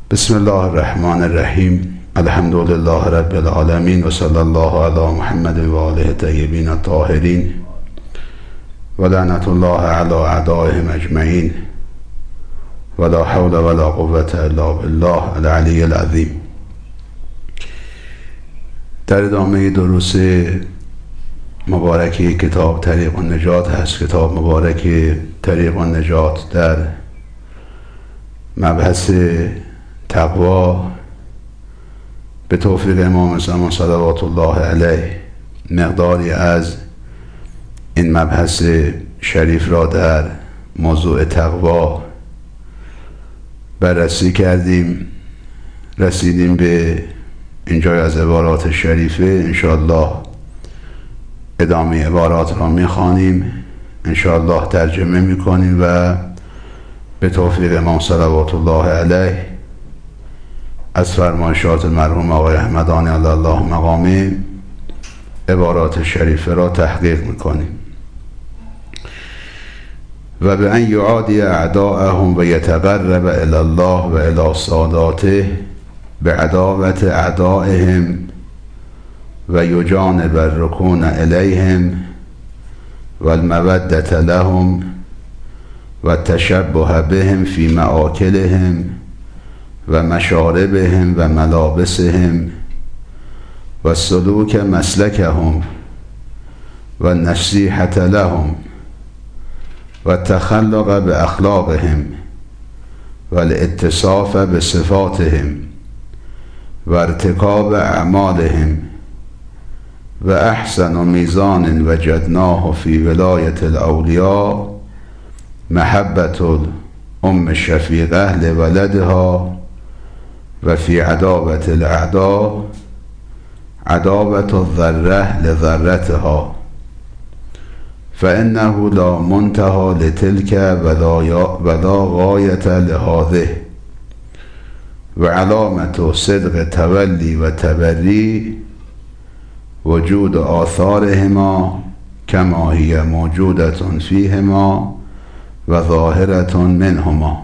بسم الله الرحمن الرحیم. الحمد لله رب العالمین و صلی الله علی محمد و آله الطیبین الطاهرین و لعنت الله علی اعدائهم اجمعین و لا حول ولا قوة الا بالله العلی العظیم. در ادامه دروس مبارک کتاب طریق النجات هست. کتاب مبارک طریق النجات در مبحث تقوا به توفیق امام زمان صلوات الله علیه مقداری از این مبحث شریف را در موضوع تقوا بررسی کردیم. رسیدیم به اینجای از عبارات شریفه. انشاءالله ادامه عبارات را میخوانیم، انشاءالله ترجمه میکنیم و به توفیق امام صلوات الله علیه از فرمایشات مرحوم آقای احمدانی علی الله مقامه عبارات شریفه را تحقیق میکنیم. و به ان یعادی اعداءهم و یتقرب الی الله و الی ساداته بعداوت اعدائهم و یجانب الرکون الیهم و المودة لهم و التشبه بهم فی مآکلهم و مشاربهم و ملابسهم و السلوک مسلکهم و النصیحة لهم و التخلق باخلاقهم و الاتصاف بصفاتهم و ارتکاب اعمالهم و احسن میزان وجدناه فی ولایت الاولیاء محبت الام الشفیقه لولدها و فی عداوت الاعداء عداوت الذره لذرتها فانه لا منتهى لتلك ولا غایة لهذه و علامت صدق تولی و تبری وجود آثارهما کما هی موجودة فیهما و ظاهرة منهما.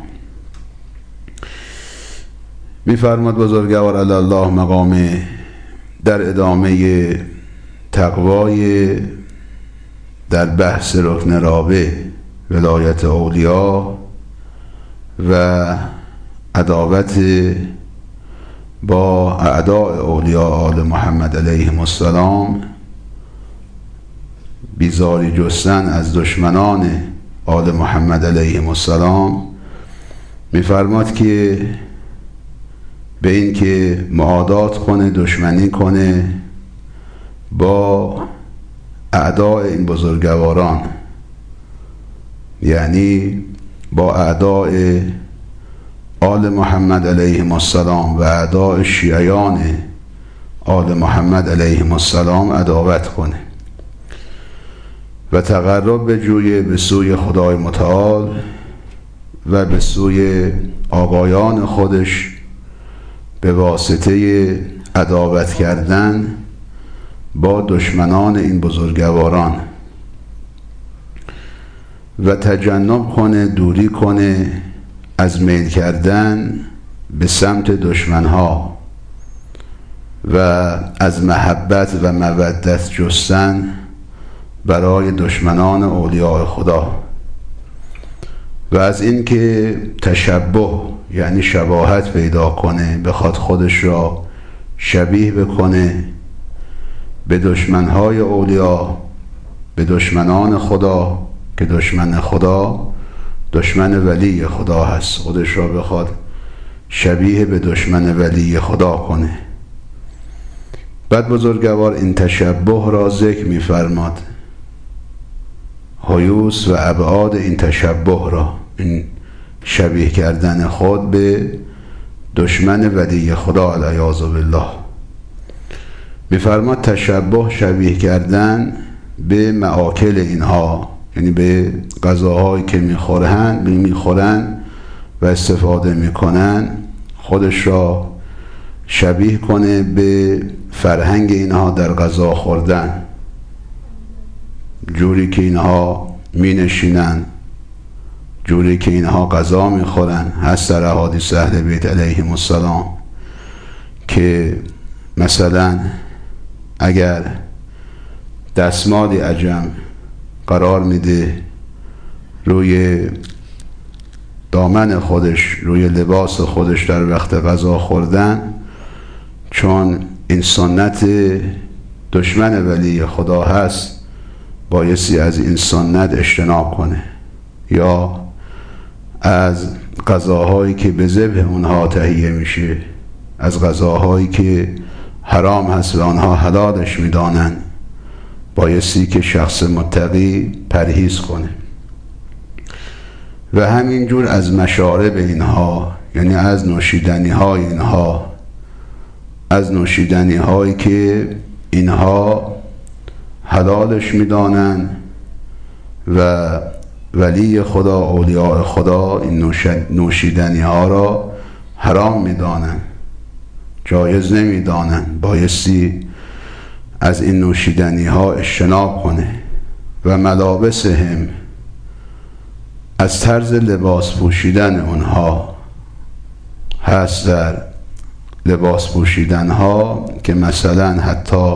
می‌فرماد بزرگوار علی الله مقامه در ادامه تقوای در بحث رکن رابع ولایت اولیا و عداوت با اعداء اولیاء آل محمد علیهم السلام، بیزاری جستن از دشمنان آل محمد علیهم السلام، می‌فرماد که به این که معادات کنه، دشمنی کنه با اعداء این بزرگواران، یعنی با اعداء آل محمد علیهم السلام و اعداء شیعیان آل محمد علیهم السلام عداوت کنه و تقرب بجویه به سوی خدای متعال و به سوی آقایان خودش به واسطه عداوت کردن با دشمنان این بزرگواران و تجنب کنه، دوری کنه از میل کردن به سمت دشمنها و از محبت و مودت جستن برای دشمنان اولیاء خدا و از این که تشبه یعنی شباهت پیدا کنه، بخواد خودش را شبیه بکنه به دشمنهای اولیاء، به دشمنان خدا که دشمن خدا دشمن ولی خدا هست، خودش را بخواد شبیه به دشمن ولی خدا کنه. بعد بزرگوار این تشبه را ذکر می‌فرماد، حیوس و ابعاد این تشبه را، این شبیه کردن خود به دشمن ولی خدا العیاذ بالله. می‌فرماد تشبه شبیه کردن به مآکل اینها، یعنی به غذاهایی که میخورن و استفاده میکنن، خودش را شبیه کنه به فرهنگ اینها در غذا خوردن، جوری که اینها می نشینن، جوری که اینها غذا میخورن. هست در احادیث اهل بیت علیهم السلام که مثلا اگر دستمالی عجم قرار میده روی دامن خودش، روی لباس خودش در وقت غذا خوردن، چون این سنت دشمن ولی خدا هست، بایستی از این سنت اجتناب کنه، یا از غذاهایی که به ذبح اونها تهیه میشه، از غذاهایی که حرام هست و آنها حلالش میدانن، بایستی که شخص متقی پرهیز کنه. و همینجور از مشارب اینها، یعنی از نوشیدنی های اینها، از نوشیدنی هایی که اینها حلالش میدانن و ولی خدا، اولیاء خدا این نوشیدنی ها را حرام میدانن، جایز نمیدانن، بایستی از این نوشیدنی ها اجتناب کنه. و ملابسهم، از طرز لباس پوشیدن اونها هست در لباس پوشیدن ها که مثلا حتی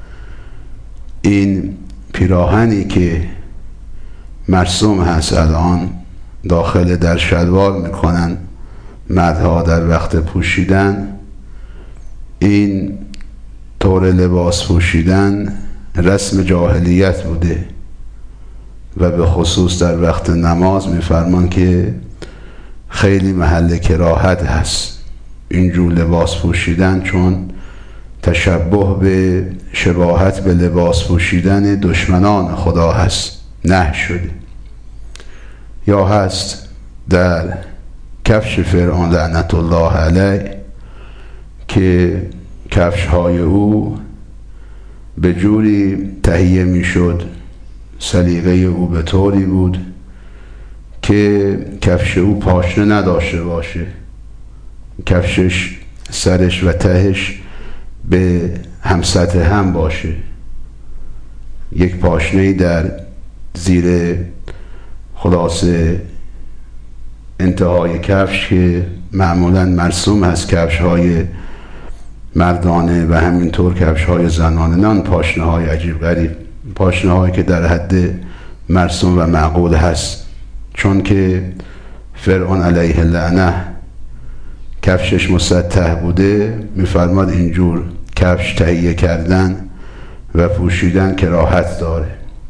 این پیراهنی که مرسوم هست الان داخل در شلوار میکنن مردها در وقت پوشیدن، این طور لباس پوشیدن رسم جاهلیت بوده و به خصوص در وقت نماز میفرمان که خیلی محل کراهت هست اینجور لباس پوشیدن، چون تشبه به شباهت به لباس پوشیدن دشمنان خدا هست، نه شده. یا هست در کفش فرعون لعنت الله علیه که کفش های او به جوری تهیه می شد، سلیقه او به طوری بود که کفش او پاشنه نداشته باشه، کفشش سرش و تهش به هم سطح هم باشه، یک پاشنه‌ای در زیر خلاصه انتهای کفش که معمولا مرسوم هست کفش های مردانه و همینطور کفش های زنانه، نه پاشنه های عجیب غریب، پاشنه هایی که در حد مرسوم و معقول هست. چون که فرعون علیه اللعنه کفشش مسطح بوده، میفرماد اینجور کفش تهیه کردن و پوشیدن کراهت داره.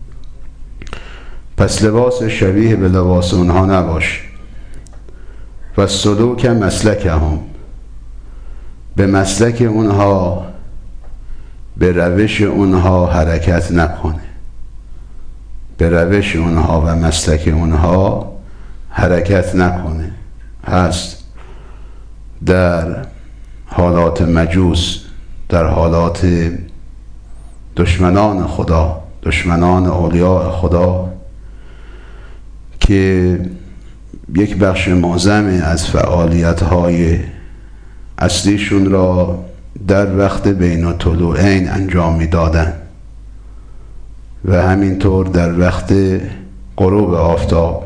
پس لباس شبیه به لباس اونها نباش. و سلوک مسلکهم، به مسلک اونها، به روش اونها حرکت نکنه، به روش اونها و مسلک اونها حرکت نکنه. هست در حالات مجوس، در حالات دشمنان خدا، دشمنان اولیاء خدا، که یک بخش معظم از فعالیت‌های اصلیشون را در وقت بین الطلوعین انجام می‌دادند و همینطور در وقت غروب آفتاب.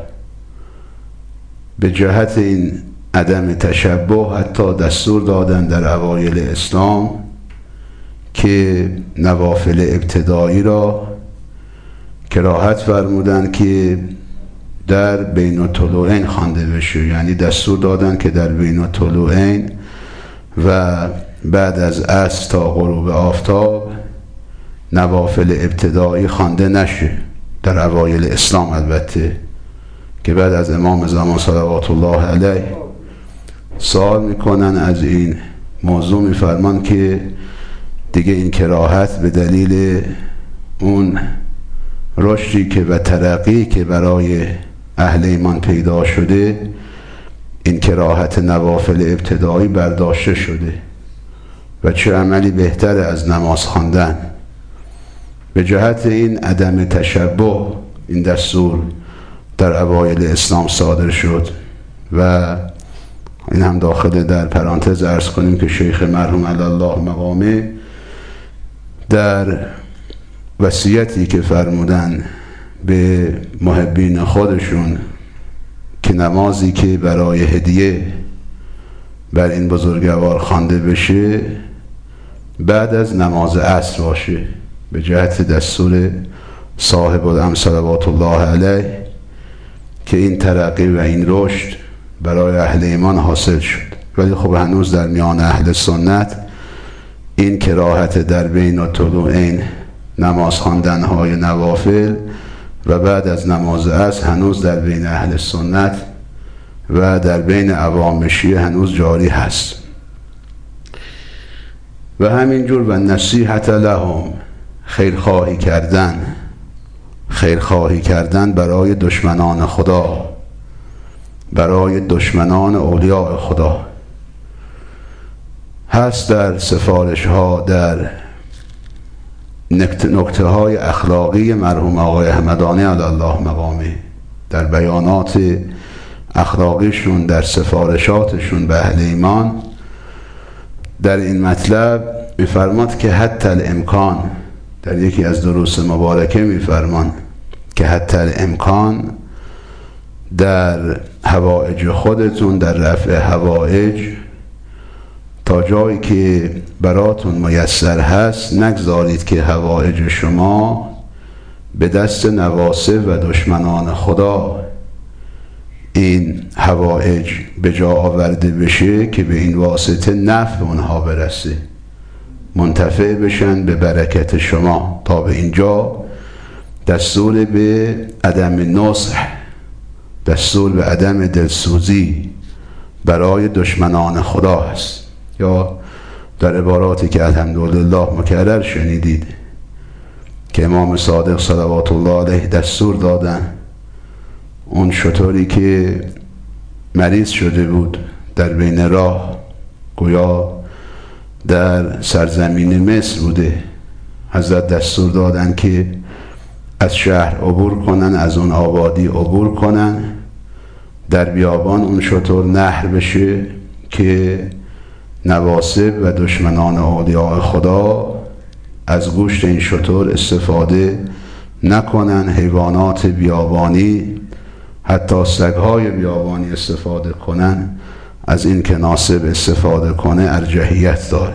به جهت این عدم تشبه حتی دستور دادن در اوایل اسلام که نوافل ابتدایی را کراهت فرمودن که در بین الطلوعین خوانده بشه، یعنی دستور دادن که در بین الطلوعین و بعد از عصر تا غروب آفتاب نوافل ابتدایی خوانده نشه، در اوایل اسلام البته، که بعد از امام زمان صلوات الله علیه سوال میکنن از این موضوع، میفرمان که دیگه این کراهت به دلیل اون رشدی که و ترقی که برای اهل ایمان پیدا شده، این کراهت نوافل ابتدایی برداشته شده و چه عملی بهتر از نماز خواندن. به جهت این عدم تشبه این دستور در اوایل اسلام صادر شد. و این هم داخل در پرانتز عرض کنیم که شیخ مرحوم علی الله مقامه در وصیتی که فرمودن به محبین خودشون که نمازی که برای هدیه بر این بزرگوار خوانده بشه بعد از نماز عصر باشه، به جهت دستور صاحب الامر صلوات الله علیه که این ترقی و این رشد برای اهل ایمان حاصل شد. ولی خب هنوز در میان اهل سنت این کراهت در بین و طلوعین نماز خواندن های نوافل و بعد از نماز عصر هنوز در بین اهل سنت و در بین عوام شیعه هنوز جاری هست. و همینجور و نصیحت لهم، خیرخواهی کردن برای دشمنان خدا، برای دشمنان اولیاء خدا هست. در سفارش ها، در نکته های اخلاقی مرحوم آقای همدانی علی الله مقامه، در بیانات اخلاقیشون، در سفارشاتشون به اهل ایمان، در این مطلب میفرماد که حتی الامکان، در یکی از دروس مبارکه میفرمان که حتی الامکان در حوائج خودتون، در رفع حوائج تا جایی که براتون میسر هست نگذارید که حوائج شما به دست نواصب و دشمنان خدا این حوائج به جا آورده بشه که به این واسطه نفع اونها برسه، منتفع بشن به برکت شما. تا به اینجا دستور به عدم نصح، دستور به عدم دلسوزی برای دشمنان خدا هست. یا در عباراتی که الحمدلله مکرر شنیدید که امام صادق صلوات الله علیه دستور دادن اون شتری که مریض شده بود در بین راه، گویا در سرزمین مصر بوده، حضرت دستور دادن که از شهر عبور کنن، از اون آبادی عبور کنن، در بیابان اون شتر نحر بشه که نواصب و دشمنان اولیاء خدا از گوشت این شتر استفاده نکنن. حیوانات بیابانی، حتی سگهای بیابانی استفاده کنن، از این که ناصب استفاده کنه ارجحیت داره.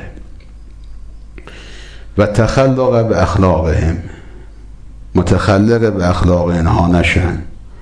و تخلق به اخلاقهم، متخلق به اخلاق اینها نشن،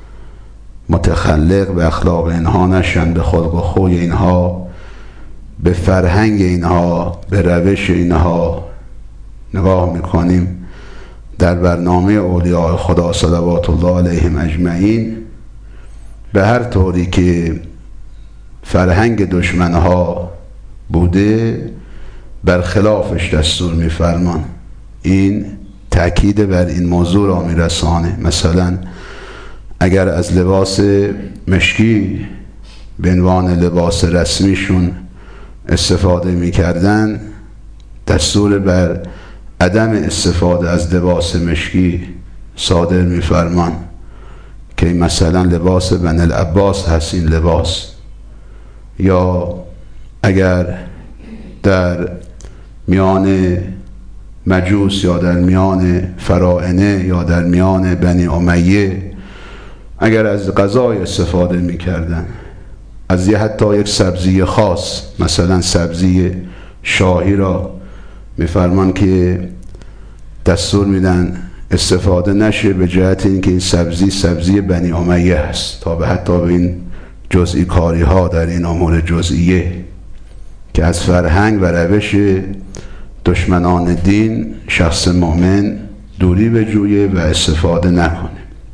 متخلق به اخلاق اینها نشن، به خلق و خوی اینها، به فرهنگ اینها، به روش اینها. نگاه میکنیم در برنامه اولیاء خدا صلوات الله علیهم اجمعین، به هر طوری که فرهنگ دشمنها بوده برخلافش دستور میفرمان. این تأکید بر این موضوع را میرسانه. مثلا اگر از لباس مشکی به عنوان لباس رسمیشون استفاده میکردن، دستور بر عدم استفاده از لباس مشکی صادر میفرمان که مثلا لباس بنی العباس هست این لباس. یا اگر در میان مجوس یا در میان فراعنه یا در میان بنی امیه اگر از غذای استفاده میکردن، از حتی یک سبزی خاص، مثلا سبزی شاهی را میفرمان که دستور میدن استفاده نشه، به جهت اینکه این سبزی بنی امیه هست، تا به حتی به این جزئی کاری ها در این امور جزئیه که از فرهنگ و روش دشمنان دین شخص مؤمن دوری بجویه و استفاده نکنه.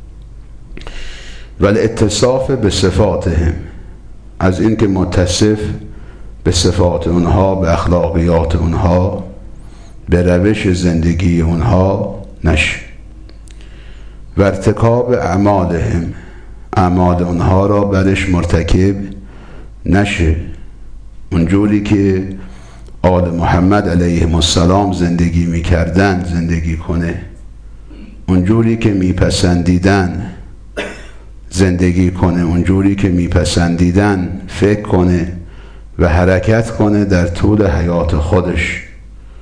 ولی اتصاف به صفاتهم، از این که متصف به صفات اونها، به اخلاقیات اونها، به روش زندگی اونها نشه. و ارتکاب اعمالهم، اعمال اونها را برش مرتکب نشه. اونجوری که آل محمد علیهم السلام زندگی میکردن زندگی کنه، اونجوری که میپسندیدن زندگی کنه، اونجوری که میپسندیدن فکر کنه و حرکت کنه در طول حیات خودش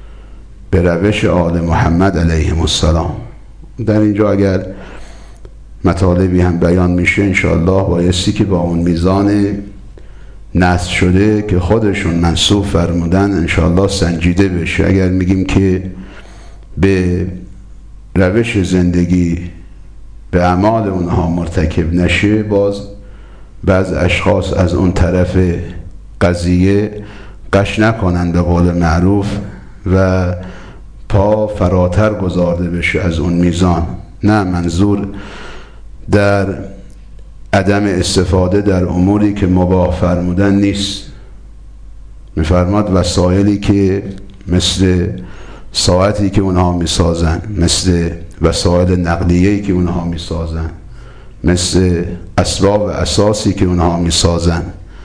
به روش آل محمد علیهم السلام. در اینجا اگر مطالبی هم بیان میشه انشاءالله بایستی که با اون میزان نصب شده که خودشون منسوب فرمودن انشاءالله سنجیده بشه. اگر میگیم که به روش زندگی به اعمال اونها مرتکب نشه، باز بعض اشخاص از اون طرف قضیه قش نکنن به قول معروف و پا فراتر گذارده بشه از اون میزان. نه، منظور در عدم استفاده در اموری که مباح فرمودن نیست. میفرماد وسایلی که مثل ساعتی که اونها میسازن، مثل وسایل نقلیه‌ای که اونها میسازن، مثل اسباب و اساسی که اونها میسازن،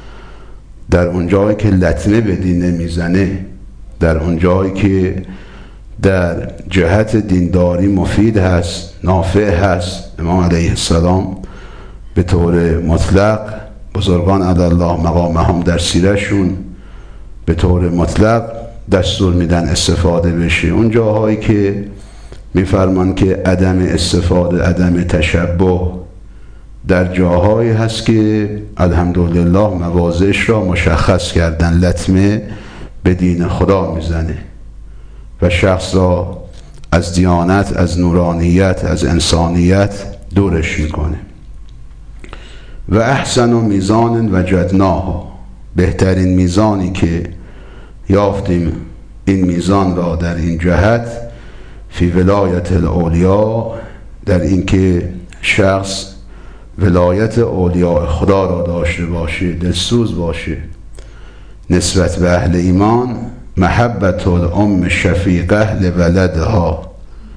در اون جایی که لطمه به دین نمیزنه، در اون جایی که در جهت دینداری مفید هست، نافع هست، امام علیه السلام به طور مطلق، بزرگان عدالله مقامهم در سیرشون به طور مطلق دستور میدن استفاده بشه. اون جاهایی که میفرمان که عدم استفاده، عدم تشبه، در جاهایی هست که الحمدلله مواضعش را مشخص کردن، لطمه به دین خدا میزنه و شخص را از دیانت، از نورانیت، از انسانیت دورش میکنه. و احسن و میزان وجدناها، بهترین میزانی که یافتیم این میزان را در این جهت، فی ولایت الاولیا، در اینکه شخص ولایت اولیاء خدا را داشته باشه، دلسوز باشه نسبت به اهل ایمان. محبت الام شفیقه لولدها،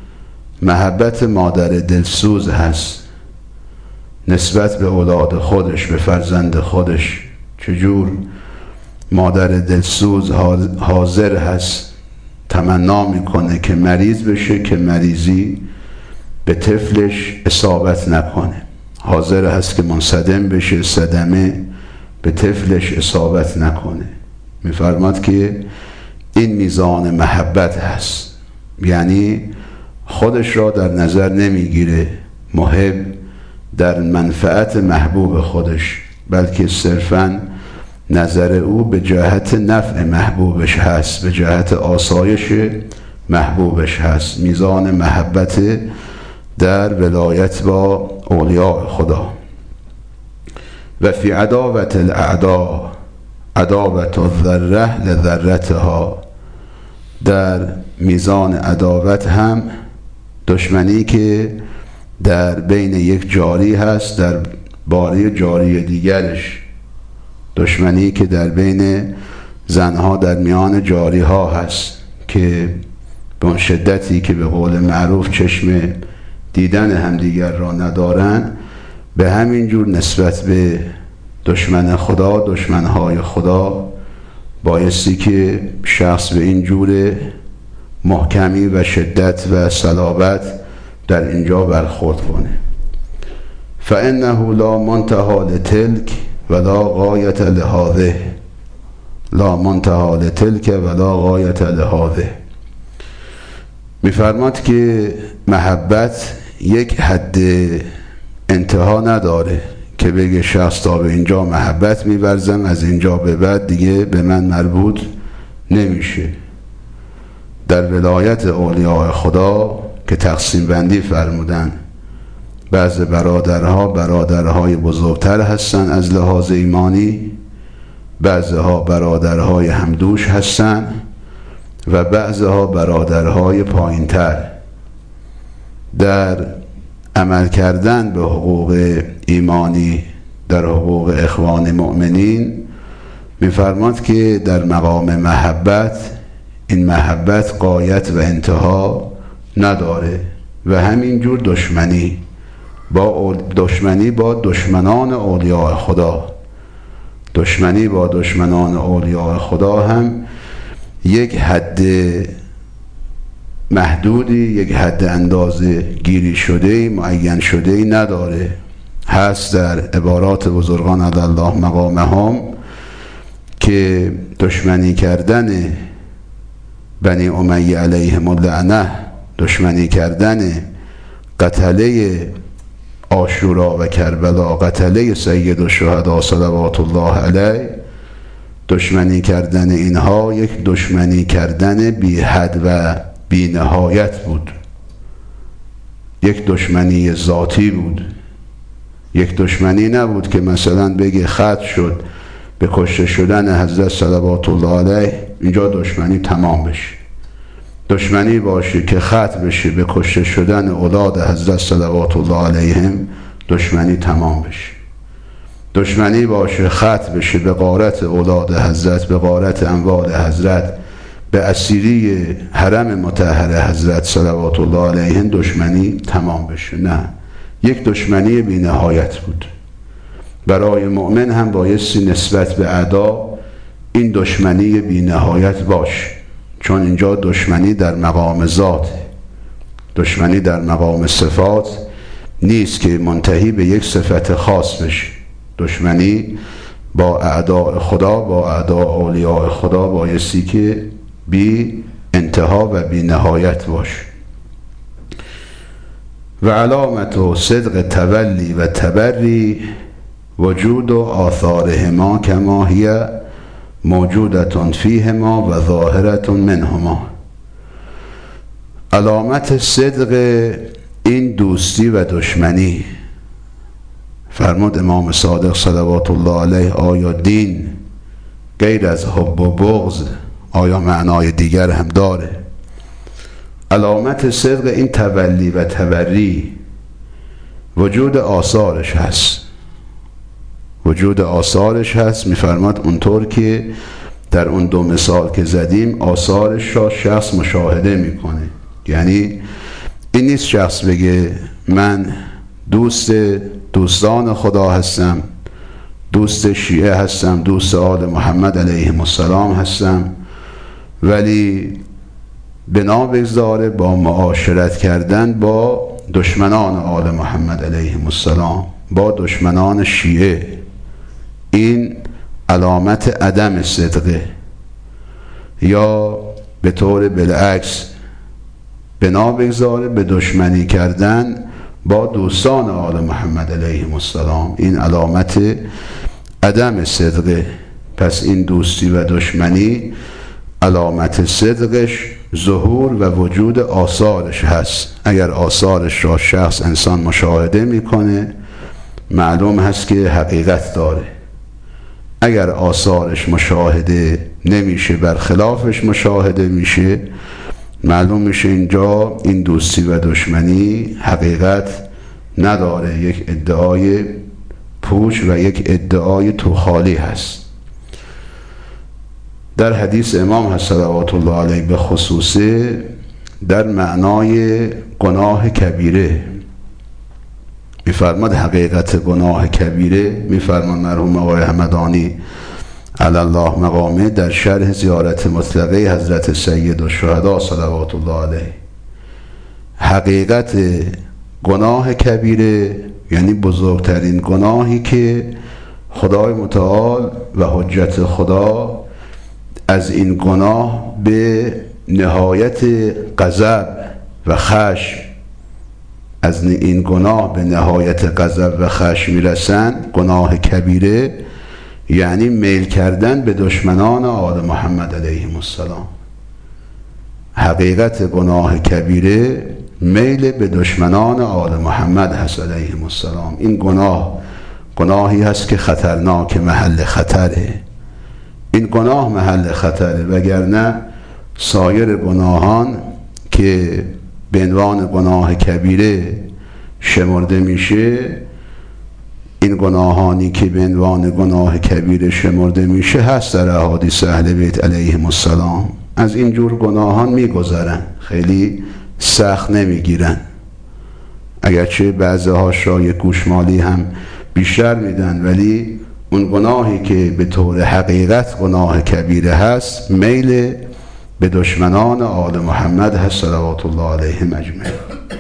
محبت مادر دلسوز هست نسبت به اولاد خودش، به فرزند خودش. چجور مادر دلسوز حاضر هست تمنا میکنه که مریض بشه که مریضی به طفلش اصابت نکنه، حاضر هست که منصدم بشه، صدمه به طفلش اصابت نکنه. میفرماد که این میزان محبت هست، یعنی خودش را در نظر نمیگیره محب در منفعت محبوب خودش، بلکه صرفاً نظر او به جهت نفع محبوبش هست، به جهت آسایش محبوبش هست. میزان محبت در ولایت با اولیاء خدا. و فی عداوت الاعداء عداوت الذره لذرتها، در میزان عداوت هم دشمنی که در بین یک جاری هست در باره جاری دیگرش، دشمنی که در بین زنها در میان جاری ها هست که به اون شدتی که به قول معروف چشم دیدن همدیگر را ندارن، به همین جور نسبت به دشمن خدا، دشمنهای خدا، بایستی که شخص به این جور محکمی و شدت و صلابت در اینجا برخورد کنه. فانه لا منتهى لتلک ولا غایت لهذه، لا منتهى لتلک ولا غایت لهذه. میفرماد که محبت یک حد انتها نداره که بگه شخص تا به اینجا محبت می‌ورزم، از اینجا به بعد دیگه به من مربوط نمیشه. در ولایت اولیاء خدا که تقسیم بندی فرمودن، بعض برادرها برادرهای بزرگتر هستن از لحاظ ایمانی، بعضها برادرهای همدوش هستن و بعضها برادرهای پایینتر. در عمل کردن به حقوق ایمانی، در حقوق اخوان مؤمنین، میفرماد که در مقام محبت، این محبت غایت و انتها نداره. و همین جور دشمنی با دشمنان اولیاء خدا، دشمنی با دشمنان اولیاء خدا هم یک حد محدودی، یک حد اندازه گیری شده، معین شده نداره. هست در عبارات بزرگان عدالله مقامهم که دشمنی کردن بنی امیه علیهم اللعنه، دشمنی کردن قتله عاشورا و کربلا قتله سید الشهدا صلوات الله علیه، دشمنی کردن اینها یک دشمنی کردن بی حد و بی نهایت بود، یک دشمنی ذاتی بود، یک دشمنی نبود که مثلا بگه ختم شد به کشته شدن حضرت صلوات الله علیه اینجا دشمنی تمام بشه. دشمنی باشه که ختم بشه به کشته شدن اولاد حضرت صلوات الله علیهم، دشمنی تمام بشه. دشمنی باشه ختم بشه به غارت اولاد حضرت، به غارت اموال حضرت، به اسیری حرم مطهر حضرت صلوات الله علیهم، دشمنی تمام بشه. نه، یک دشمنی بی نهایت بود. برای مؤمن هم بایستی نسبت به اعدا این دشمنی بی نهایت باشه، چون اینجا دشمنی در مقام ذات، دشمنی در مقام صفات نیست که منتهی به یک صفت خاص بشه. دشمنی با اعداء خدا، با اعداء اولیاء خدا بایستی که بی انتها و بی نهایت باشه. و علامت صدق تولی و تبری وجود و آثارهما کما هی موجودتون فیهما و ظاهرتون منهما. علامت صدق این دوستی و دشمنی، فرمود امام صادق صلوات الله علیه، آیا دین غیر از حب و بغض آیا معنای دیگر هم داره؟ علامت صدق این تولی و تبری وجود آثارش هست، وجود آثارش هست. میفرماد اونطور که در اون دو مثال که زدیم آثارش را شخص مشاهده میکنه. یعنی این نیست شخص بگه من دوستان خدا هستم، دوست شیعه هستم، دوست آل محمد علیهم السلام هستم، ولی بنا بگذاره با معاشرت کردن با دشمنان آل محمد علیهم السلام، با دشمنان شیعه. این علامت عدم صدقه. یا به طور بالعکس بنا بگذاره به دشمنی کردن با دوستان آل محمد علیهم السلام، این علامت عدم صدقه. پس این دوستی و دشمنی علامت صدقش ظهور و وجود آثارش هست. اگر آثارش را شخص انسان مشاهده میکنه معلوم هست که حقیقت داره. اگر آثارش مشاهده نمیشه، برخلافش مشاهده میشه، معلوم میشه اینجا این دوستی و دشمنی حقیقت نداره، یک ادعای پوچ و یک ادعای توخالی هست. در حدیث امام هست صلوات الله علیه به خصوصه در معنای گناه کبیره میفرماد حقیقت گناه کبیره، میفرماد مرحوم آقای همدانی علی الله مقامه در شرح زیارت مطلقه حضرت سید الشهدا صلوات الله علیه، حقیقت گناه کبیره یعنی بزرگترین گناهی که خدای متعال و حجت خدا از این گناه به نهایت غضب و خشم، از این گناه به نهایت غضب و خشم میرسن. گناه کبیره یعنی میل کردن به دشمنان آل محمد علیهم السلام. حقیقت گناه کبیره میل به دشمنان آل محمد هست علیهم السلام. این گناهی هست که خطرناک، محل خطره. این گناه محل خطره، وگرنه سایر گناهان که به عنوان گناه کبیره شمرده میشه، این گناهانی که به عنوان گناه کبیره شمرده میشه هست در احادیث اهل بیت علیهم السلام. از این جور گناهان میگذرن، خیلی سخت نمیگیرن، اگرچه بعضی هاش را یک گوشمالی هم بیشتر میدن، ولی اون گناهی که به طور حقیقت گناه کبیره هست میل به دشمنان آل محمد هست صلوات الله علیهم اجمعین.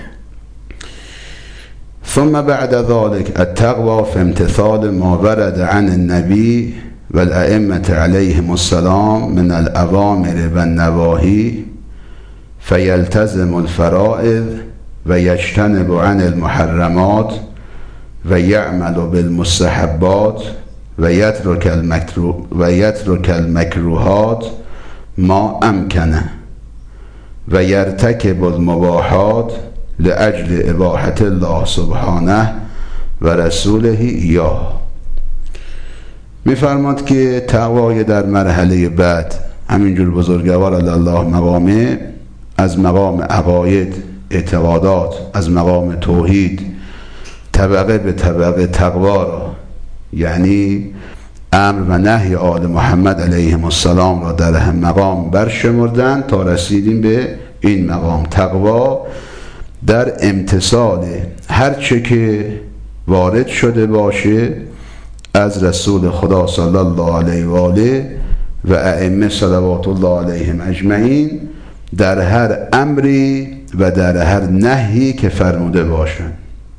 ثم بعد ذلك التقوى في امتثال ما ورد عن النبي والأئمة عليهم السلام من الأوامر والنواهي فيلتزم الفرائض ويجتنب عن المحرمات و یعمل بالمستحبات و یترک المکروهات ما امکنه و یرتکب المباحات لأجل اباحة الله سبحانه و رسوله ایاه. میفرماد که تقوای در مرحله بعد همینجور بزرگوار الله مقامه، از مقام عقاید اعتقادات، از مقام توحید طبقه به طبقه تقوا را، یعنی امر و نهی آل محمد علیهم السلام را در هم مقام برشمردن تا رسیدیم به این مقام. تقوا در امتثال هر چه که وارد شده باشه از رسول خدا صلی الله علیه و آله و ائمه صلوات الله علیهم اجمعین، در هر امری و در هر نهی که فرموده باشند.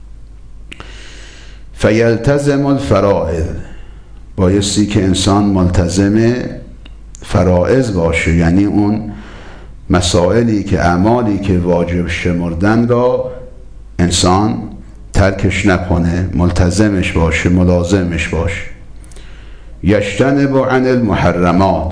فیلتزم الفرائض، بایستی که انسان ملتزم فرائض باشه، یعنی اون مسائلی که اعمالی که واجب شمردن را انسان ترکش نکنه، ملتزمش باشه، ملازمش باشه. یجتنب عن المحرمات،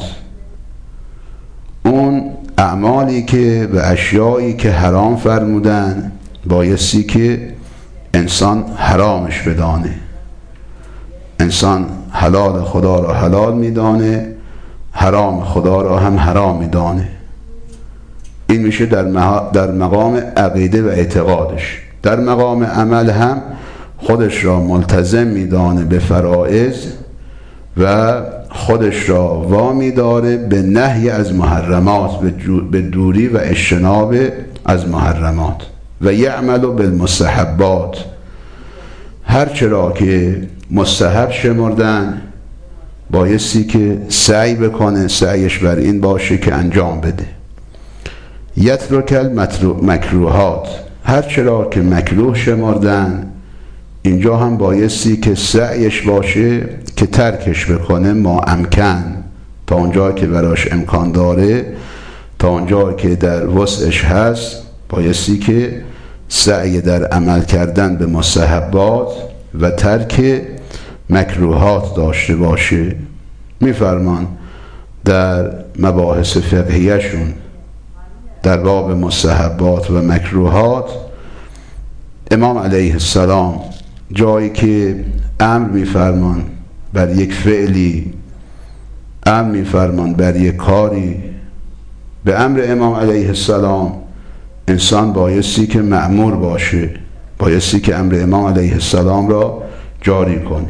اون اعمالی که و اشیایی که حرام فرمودن بایستی که انسان حرامش بدانه. انسان حلال خدا را حلال میدانه، حرام خدا را هم حرام میدانه. این میشه در مقام عقیده و اعتقادش. در مقام عمل هم خودش را ملتزم میدانه به فرائض و خودش را وامی داره به نهی از محرمات، به دوری و اجتناب از محرمات. و یعمل بالمستحبات، هر چرا که مستحب شمردن بایستی که سعی بکنه، سعیش بر این باشه که انجام بده. یترک المکروهات، هر چرا که مکروه شمردن اینجا هم بایستی که سعیش باشه که ترکش بکنه ما امکن، تا اونجا که براش امکان داره، تا اونجا که در وسعش هست بایستی که سعی در عمل کردن به مستحبات و ترک مکروهات داشته باشه. میفرمان در مباحث فقهیشون در باب مستحبات و مکروهات، امام علیه السلام جایی که امر میفرمان بر یک فعلی، امر میفرمان بر یک کاری، به امر امام علیه السلام انسان بایستی که مأمور باشه، بایستی که امر امام علیه السلام را جاری کنه.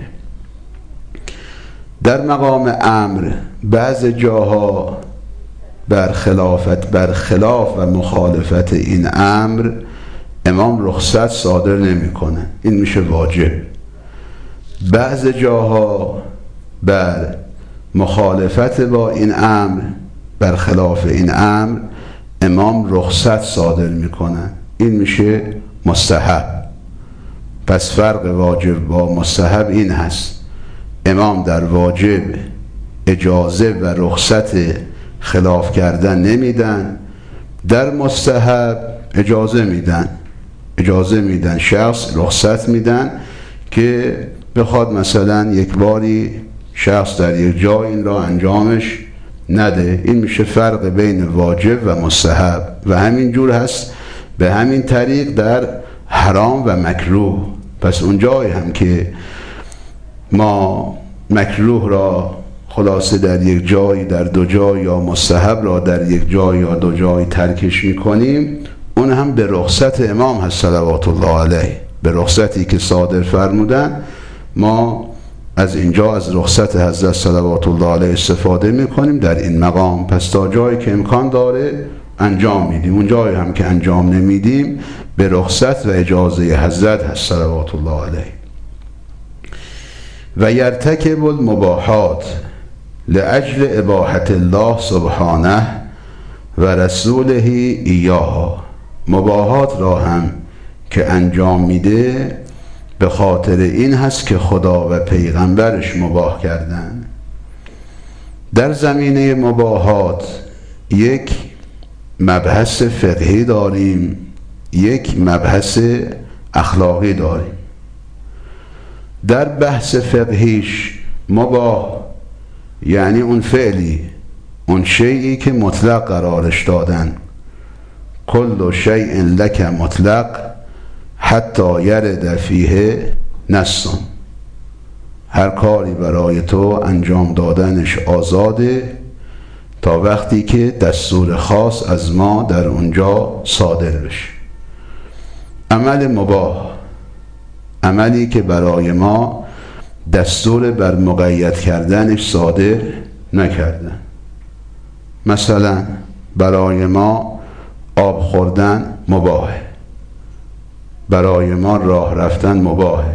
در مقام امر بعض جاها برخلاف و مخالفت این امر امام رخصت صادر نمی کنه، این میشه واجب. بعض جاها بر مخالفت با این امر، برخلاف این امر امام رخصت صادر میکنن، این میشه مستحب. پس فرق واجب با مستحب این هست، امام در واجب اجازه و رخصت خلاف کردن نمیدن، در مستحب اجازه میدن، شخص رخصت میدن که بخواد مثلا یک باری شخص در یک جای این را انجامش نده. این میشه فرق بین واجب و مستحب. و همین جور هست به همین طریق در حرام و مکروه. پس اون جایی هم که ما مکروه را خلاصه در یک جایی، در دو جای، یا مستحب را در یک جای یا دو جای ترکش میکنیم، اون هم به رخصت امام هست صلوات الله علیه، به رخصتی که صادر فرمودن. ما از اینجا از رخصت حضرت صلوات الله علیه استفاده میکنیم در این مقام. پس تا جایی که امکان داره انجام میدیم، اون جایی هم که انجام نمیدیم به رخصت و اجازه حضرت هست صلوات الله علیه. و یرتکب المباحات لأجل اباحة الله سبحانه و رسوله ایاها، مباحات را هم که انجام میده به خاطر این هست که خدا و پیغمبرش مباح کردن. در زمینه مباحات یک مبحث فقهی داریم، یک مبحث اخلاقی داریم. در بحث فقهیش مباح یعنی اون فعلی، اون شیئی که مطلق قرارش دادن. کل شیء لک مطلق حتی یرد فیه نص. هر کاری برای تو انجام دادنش آزاده تا وقتی که دستور خاص از ما در اونجا صادر بشه. عمل مباح، عملی که برای ما دستور بر مقید کردنش صادر نکردن. مثلا برای ما آب خوردن مباحه، برای ما راه رفتن مباحه،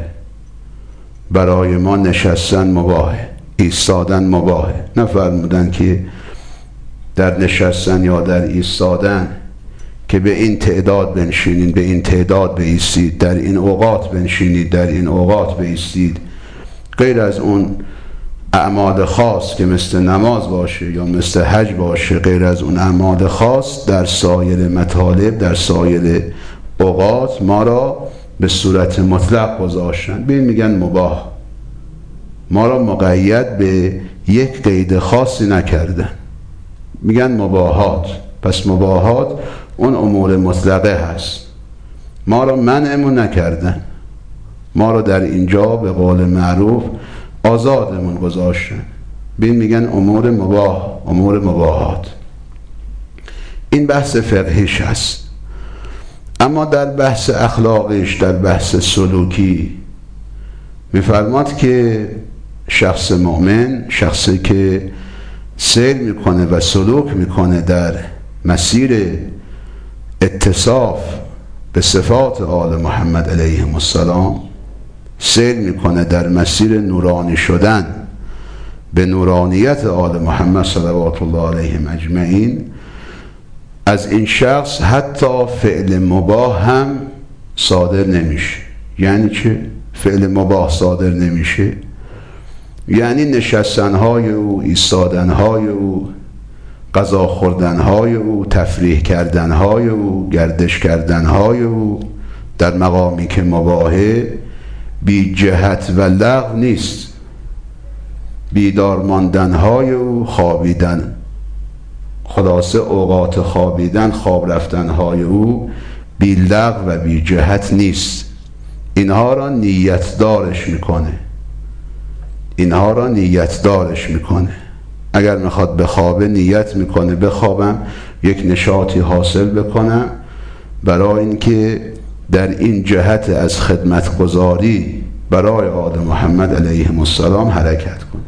برای ما نشستن مباحه، ایستادن مباحه. نفرمودن که در نشستن یا در ایستادن که به این تعداد بنشینید، به این تعداد بایستید، در این اوقات بنشینید، در این اوقات بایستید. غیر از اون اعمال خاص که مثل نماز باشه یا مثل حج باشه، غیر از اون اعمال خاص در سایر مطالب، در سایر اوقات ما را به صورت مطلق گذاشتن. به این میگن مباح. ما را مقید به یک قید خاصی نکردن، میگن مباحات. پس مباحات اون امور مطلقه هست، ما را منعمون نکردن، ما را در اینجا به قول معروف آزادمون گذاشتن. به این میگن امور مباح، امور مباحات. این بحث فقهیش هست. اما در بحث اخلاقیش، در بحث سلوکی میفرماد که شخص مؤمن، شخصی که سیر میکنه و سلوک میکنه در مسیر اتصاف به صفات آل محمد علیهم السلام، سیر میکنه در مسیر نورانی شدن به نورانیت آل محمد صلوات الله علیهم اجمعین، از این شخص حتی فعل مباح هم صادر نمیشه. یعنی چه؟ فعل مباح صادر نمیشه یعنی نشستنهای او، ایستادنهای او، غذا خوردنهای او، تفریح کردنهای او، گردش کردنهای او در مقامی که مباحه بی جهت و لغو نیست. بیدار ماندنهای او، خوابیدن، خلاصه اوقات خوابیدن، خواب رفتنهای او بی لغو و بی جهت نیست. اینها را نیت دارش میکنه، اینها را نیت دارش میکنه. اگر میخواد بخوابه نیت میکنه بخوابم، یک نشاطی حاصل بکنم برای اینکه در این جهت از خدمتگزاری برای آل محمد علیهم السلام حرکت کنه.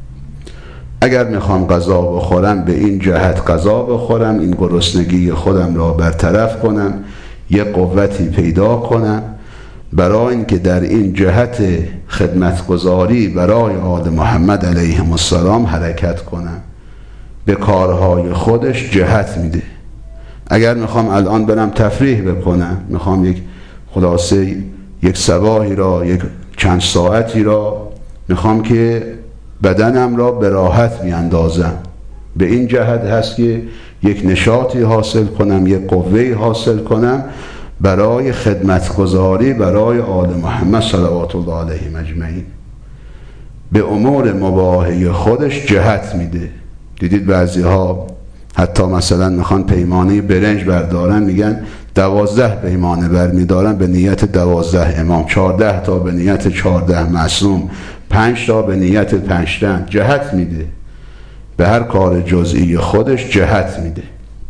اگر میخوام غذا بخورم به این جهت غذا بخورم، این گرسنگی خودم را برطرف کنم، یک قوتی پیدا کنم برای اینکه در این جهت خدمتگزاری برای آل محمد علیهم السلام حرکت کنم. به کارهای خودش جهت میده. اگر میخوام الان برم تفریح بکنم، میخوام یک خلاصه یک صباحی را، یک چند ساعتی را میخوام که بدنم را به راحت بیاندازم، به این جهت هست که یک نشاطی حاصل کنم، یک قوهی حاصل کنم برای خدمتگزاری برای آل محمد صلوات الله علیهم اجمعین. به امور مباحه خودش جهت میده. دیدید بعضی ها حتی مثلا میخوان پیمانه برنج بردارن، میگن 12 پیمانه برمیدارن به نیت 12 امام، 14 تا به نیت 14 معصوم، 5 تا به نیت 5 تن. جهت میده، به هر کار جزئی خودش جهت میده.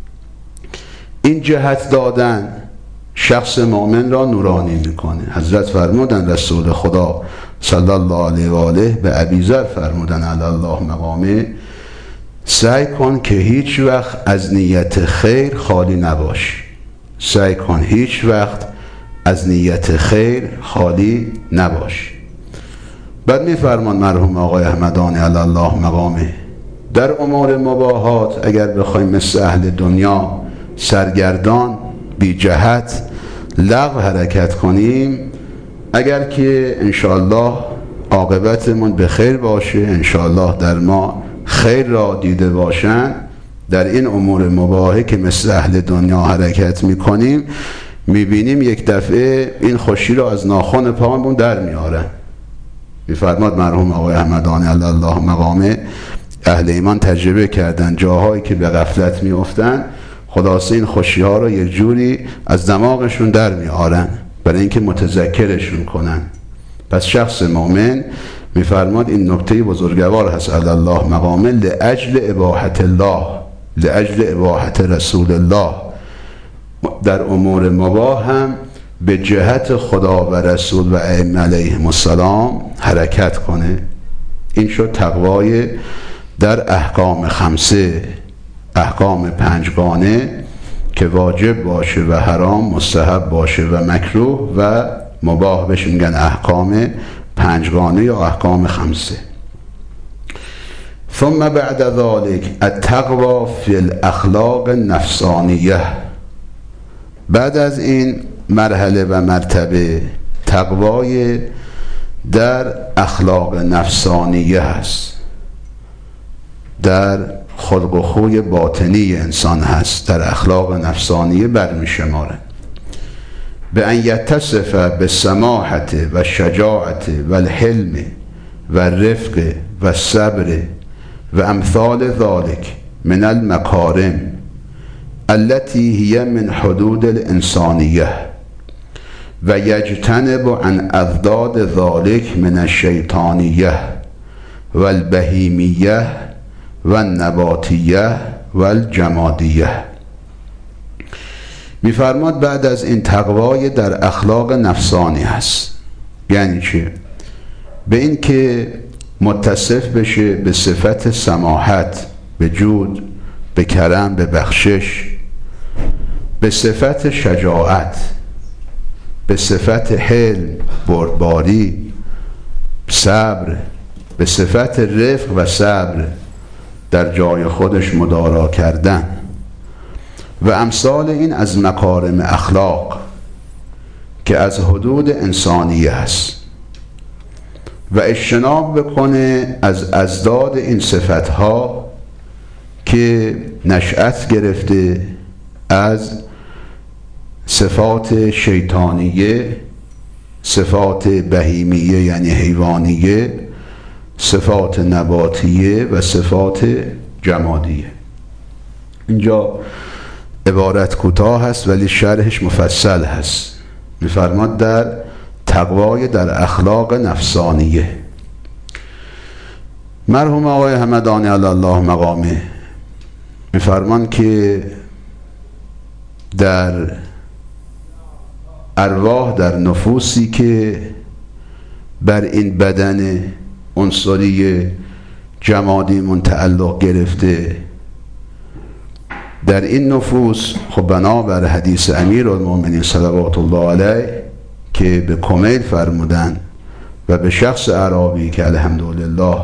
این جهت دادن شخص مؤمن را نورانی میکنه. حضرت فرمودن، رسول خدا صلی الله علیه و آله به ابیذر فرمودن علی الله مقامه، سعی کن که هیچ وقت از نیت خیر خالی نباشی. سعی کن هیچ وقت از نیت خیر خالی نباشی. بعد میفرمان مرحوم آقای احمدانی علی الله مقامه، در امور مباحات اگر بخوایم مثل اهل دنیا سرگردان، بی جهت، لغو حرکت کنیم، اگر که انشاءالله عاقبتمون به خیر باشه، انشاءالله در ما خیر را دیده باشن، در این امور مباحه که مثل اهل دنیا حرکت میکنیم، میبینیم یک دفعه این خوشی را از ناخن پامون در میارن. می‌فرماد مرحوم آقای همدانی علی الله مقامه، اهل ایمان تجربه کردن جاهایی که به غفلت میافتن، خلاصه این خوشی‌ها رو یک جوری از دماغشون در میارن برای اینکه متذکرشون کنن. پس شخص مؤمن میفرماد این نکته بزرگوار هست علی الله مقامه، لاجل اباحت الله، لاجل اباحت رسول الله، در امور مباح هم به جهت خدا و رسول و ائمه علیهم السلام حرکت کنه. این شد تقوای در احکام خمسه، احکام پنجگانه که واجب باشه و حرام، مستحب باشه و مکروه و مباح، بهش میگن احکام پنجگانه یا احکام خمسه. ثم بعد ذلك التقوى فی الاخلاق النفسانیه، بعد از این مرحله و مرتبه تقوای در اخلاق نفسانیه هست، در خلق و خوی باطنی انسان هست، در اخلاق نفسانیه برمیشمارن. به ان یتصف بالسماحة و شجاعت و الحلم و الرفق و الصبر و امثال ذلك من المکارم التي هي من حدود الانسانیه و یجتنب عن اضداد ذلك من الشیطانیه و البهیمیه و النباتیه و الجمادیه. میفرماد بعد از این تقوای در اخلاق نفسانی هست. یعنی چه؟ به این که متصف بشه به صفت سماحت، به جود، به کرم، به بخشش، به صفت شجاعت، به صفت حلم، بردباری، صبر، به صفت رفق و صبر، در جای خودش مدارا کردن و امثال این از مکارم اخلاق که از حدود انسانیه است و اجتناب بکنه از ازداد این صفتها که نشأت گرفته از صفات شیطانیه، صفات بهیمیه یعنی حیوانیه، صفات نباتیه و صفات جمادیه. اینجا عبارت کوتاه هست ولی شرحش مفصل هست. میفرماد در تقوای در اخلاق نفسانیه. مرحوم آقای همدانی علی الله مقامه میفرمان که در ارواح، در نفوسی که بر این بدن عنصری جمادی تعلق گرفته، در این نفوس خب بنابر حدیث امیرالمؤمنین صلوات الله علیه که به کمیل فرمودن و به شخص اعرابی که الحمدلله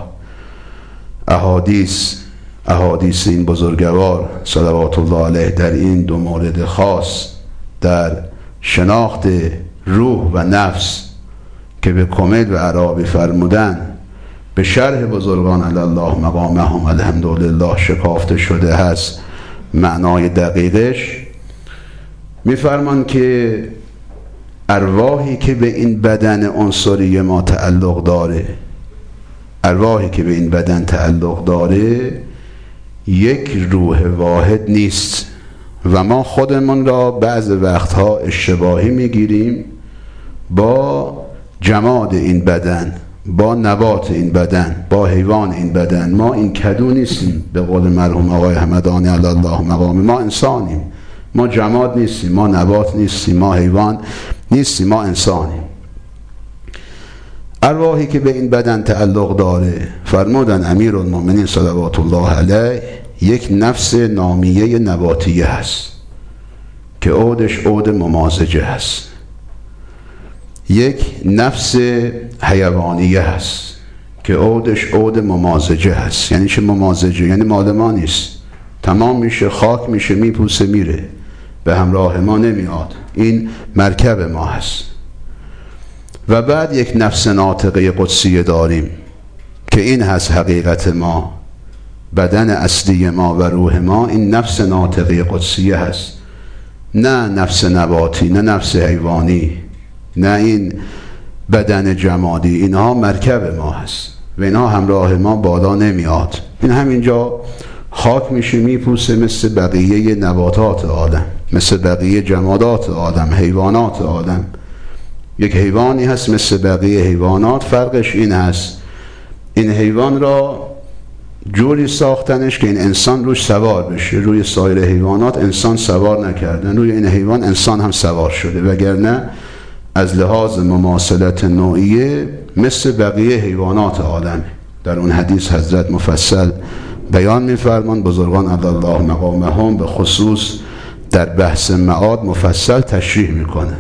احادیث این بزرگوار صلوات الله علیه در این دو مورد خاص، در شناخت روح و نفس که به کمیل و اعرابی فرمودن، به شرح بزرگان علی الله مقامهم الحمدلله شکافته شده هست معنای دقیقش. میفرمان که ارواحی که به این بدن عنصری ما تعلق داره، ارواحی که به این بدن تعلق داره یک روح واحد نیست و ما خودمون را بعض وقتها اشتباهی میگیریم با جماد این بدن، با نبات این بدن، با حیوان این بدن. ما این کدو نیستیم، به قول مرحوم آقای همدانی علی الله مقامه، ما انسانیم، ما جماد نیستیم، ما نبات نیستیم، ما حیوان نیستیم، ما انسانیم. ارواحی که به این بدن تعلق داره، فرمودن امیرالمؤمنین صلوات الله علیه، یک نفس نامیه نباتیه هست که عودش عود ممازجه هست، یک نفس حیوانیه هست که عودش عود ممازجه هست. یعنی چه ممازجه؟ یعنی مال ما نیست، تمام میشه، خاک میشه، میپوسه، میره، به همراه ما نمیاد، این مرکب ما هست. و بعد یک نفس ناطقه قدسیه داریم که این هست حقیقت ما، بدن اصلی ما و روح ما این نفس ناطقه قدسیه هست، نه نفس نباتی، نه نفس حیوانی، نه این بدن جمادی، اینها مرکب ما هست و اینها همراه ما بالا نمیاد. این همینجا خاک میشه میپوسه مثل بقیه نباتات آدم، مثل بقیه جمادات آدم، حیوانات آدم. یک حیوانی هست مثل بقیه حیوانات، فرقش این هست این حیوان را جوری ساختنش که این انسان روش سوار بشه. روی سایر حیوانات انسان سوار نکردن، روی این حیوان انسان هم سوار شده، وگرنه از لحاظ مماثلت نوعیه مثل بقیه حیوانات آدم. در اون حدیث حضرت مفصل بیان می‌فرمان، بزرگان الله مقامهم به خصوص در بحث معاد مفصل تشریح میکنه.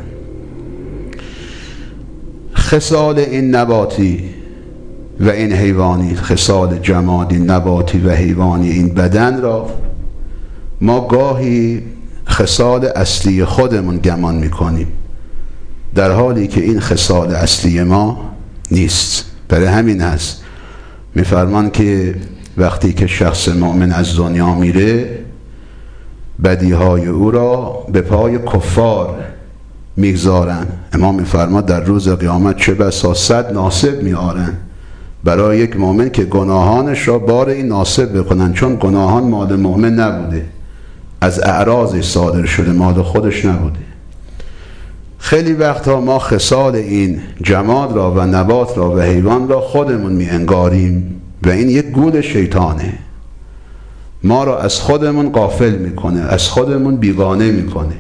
خصال این نباتی و این حیوانی، خصال جمادی نباتی و حیوانی این بدن را ما گاهی خصال اصلی خودمون گمان میکنیم، در حالی که این خصال اصلی ما نیست. برای همین هست میفرمان که وقتی که شخص مؤمن از دنیا میره، بدیهای او را به پای کفار میگذارن. امام میفرماد در روز قیامت چه بسا 100 ناصب میارن برای یک مؤمن که گناهانش را بار این ناصب بکنن، چون گناهان مال مؤمن نبوده، از اعراضش صادر شده، مال خودش نبوده. خیلی وقتها ما خصال این جماد را و نبات را و حیوان را خودمون می انگاریم و این یک گول شیطانه، ما را از خودمون غافل میکنه، از خودمون بیگانه میکنه.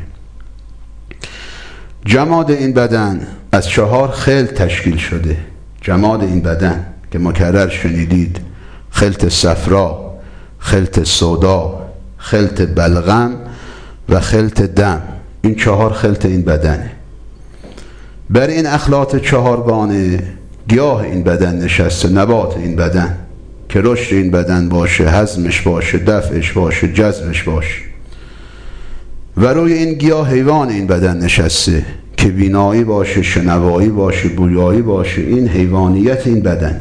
جماد این بدن از 4 خلط تشکیل شده. جماد این بدن که مکرر شنیدید، خلط صفرا، خلط سودا، خلط بلغم و خلط دم، این 4 خلط این بدنه. بر این اخلاط 4گانه گیاه این بدن نشسته، نبات این بدن که رشد این بدن باشه، هضمش باشه، دفعش باشه، جذبش باشه. و روی این گیاه حیوان این بدن نشسته که بینایی باشه، شنوایی باشه، بویایی باشه. این حیوانیت این بدنه.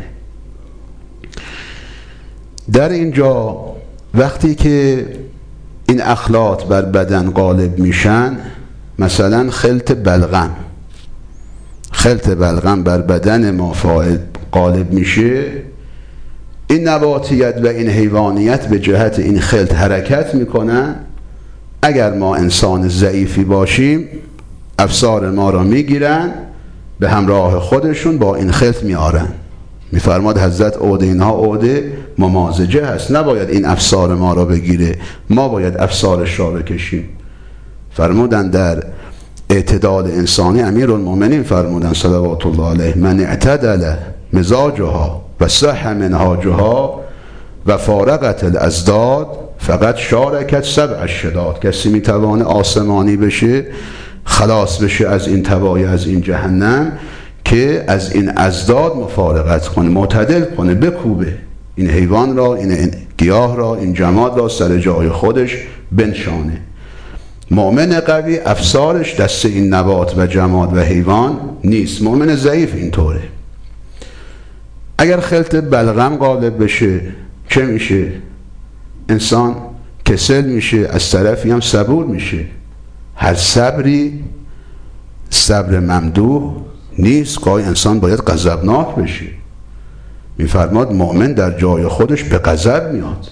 در اینجا وقتی که این اخلاط بر بدن غالب میشن، مثلا خلط بلغم بر بدن ما غالب میشه، این نباتیت و این حیوانیت به جهت این خلط حرکت میکنن. اگر ما انسان ضعیفی باشیم، افسار ما را میگیرن، به همراه خودشون با این خلط میارن. میفرماد حضرت عود اینها عود ممازجه هست، نباید این افسار ما را بگیره، ما باید افسارش را بکشیم. فرمودن در اعتدال انسانی امیرالمومنین فرمودن صلوات الله علیه، من اعتدل مزاجها و صح منهاجها و فارقت الازداد فقط شارکت 7 الشداد. کسی میتوانه آسمانی بشه، خلاص بشه از این تبایی، از این جهنم، که از این ازداد مفارقت کنه، معتدل کنه، بکوبه این حیوان را، این گیاه را، این جماد را سر جای خودش بنشانه. مؤمن قوی افسارش دست این نبات و جماد و حیوان نیست. مؤمن ضعیف اینطوره. اگر خلط بلغم غالب بشه چه میشه؟ انسان کسل میشه، از طرفی هم صبور میشه. هر صبری صبر ممدوح نیست، گاهی انسان باید غضبناک بشه. میفرماد مؤمن در جای خودش به غضب میاد،